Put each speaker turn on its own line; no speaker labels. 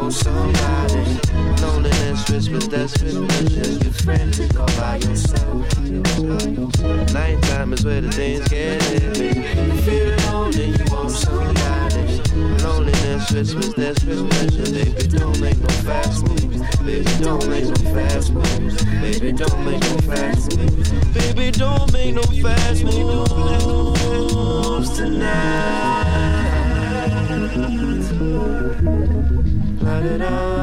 want somebody. Loneliness whispers that suspicious. Your friends to go by yourself. Nighttime is where the things get heavy. You feel lonely, you want somebody. Loneliness whispers that suspicious. Baby, don't make no fast moves. Baby, don't make no fast moves. Baby, don't make no fast moves. Baby, don't make no fast moves tonight. La da da.